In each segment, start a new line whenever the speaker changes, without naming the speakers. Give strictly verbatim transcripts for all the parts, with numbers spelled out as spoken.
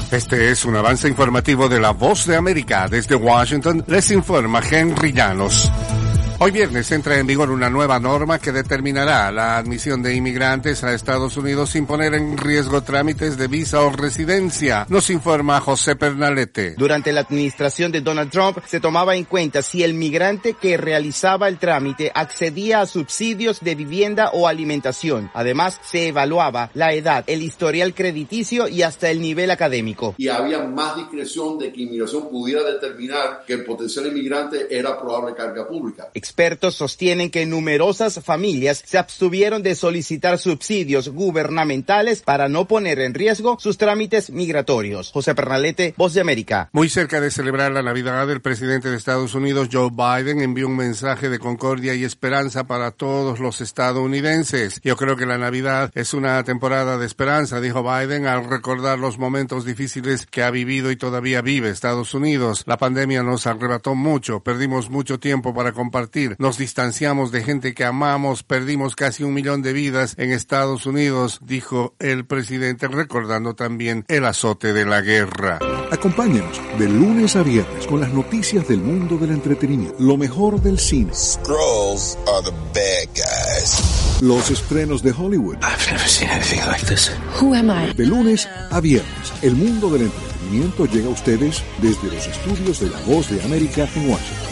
Este es un avance informativo de La Voz de América. Desde Washington les informa Henry Llanos. Hoy viernes entra en vigor una nueva norma que determinará la admisión de inmigrantes a Estados Unidos sin poner en riesgo trámites de visa o residencia. Nos informa José Pernalete.
Durante la administración de Donald Trump se tomaba en cuenta si el migrante que realizaba el trámite accedía a subsidios de vivienda o alimentación. Además, se evaluaba la edad, el historial crediticio y hasta el nivel académico.
Y había más discreción de que inmigración pudiera determinar que el potencial inmigrante era probable carga pública.
Expertos sostienen que numerosas familias se abstuvieron de solicitar subsidios gubernamentales para no poner en riesgo sus trámites migratorios. José Pernalete, Voz de América.
Muy cerca de celebrar la Navidad, el presidente de Estados Unidos, Joe Biden, envió un mensaje de concordia y esperanza para todos los estadounidenses. Yo creo que la Navidad es una temporada de esperanza, dijo Biden, al recordar los momentos difíciles que ha vivido y todavía vive Estados Unidos. La pandemia nos arrebató mucho, perdimos mucho tiempo para compartir. Nos distanciamos de gente que amamos, perdimos casi un millón de vidas en Estados Unidos, dijo el presidente, recordando también el azote de la guerra.
Acompáñanos de lunes a viernes con las noticias del mundo del entretenimiento, lo mejor del cine.
Skrulls are the bad guys.
Los estrenos de Hollywood.
I've never seen anything like this.
Who am I?
De lunes a viernes, el mundo del entretenimiento llega a ustedes desde los estudios de La Voz de América en Washington.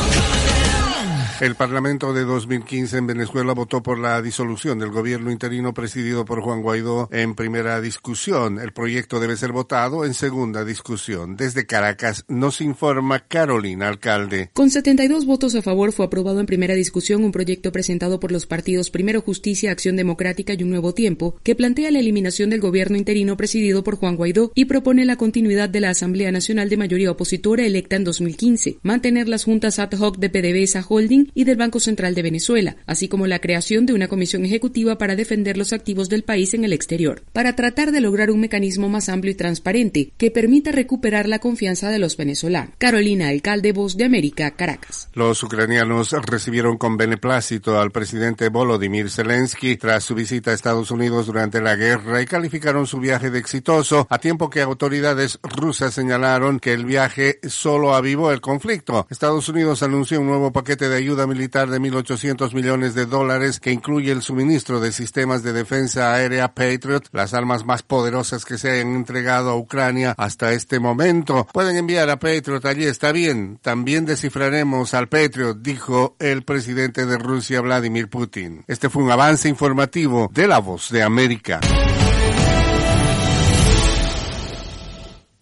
El Parlamento de dos mil quince en Venezuela votó por la disolución del gobierno interino presidido por Juan Guaidó en primera discusión. El proyecto debe ser votado en segunda discusión. Desde Caracas nos informa Carolina Alcalde.
Con setenta y dos votos a favor fue aprobado en primera discusión un proyecto presentado por los partidos Primero Justicia, Acción Democrática y Un Nuevo Tiempo, que plantea la eliminación del gobierno interino presidido por Juan Guaidó y propone la continuidad de la Asamblea Nacional de mayoría opositora electa en dos mil quince, mantener las juntas ad hoc de PDVSA Holding y del Banco Central de Venezuela, así como la creación de una comisión ejecutiva para defender los activos del país en el exterior, para tratar de lograr un mecanismo más amplio y transparente que permita recuperar la confianza de los venezolanos. Carolina Alcalde, Voz de América, Caracas.
Los ucranianos recibieron con beneplácito al presidente Volodymyr Zelensky tras su visita a Estados Unidos durante la guerra y calificaron su viaje de exitoso, a tiempo que autoridades rusas señalaron que el viaje solo avivó el conflicto. Estados Unidos anunció un nuevo paquete de ayuda militar de mil ochocientos millones de dólares que incluye el suministro de sistemas de defensa aérea Patriot, las armas más poderosas que se hayan entregado a Ucrania hasta este momento. Pueden enviar a Patriot allí, está bien. También descifraremos al Patriot, dijo el presidente de Rusia, Vladimir Putin. Este fue un avance informativo de La Voz de América.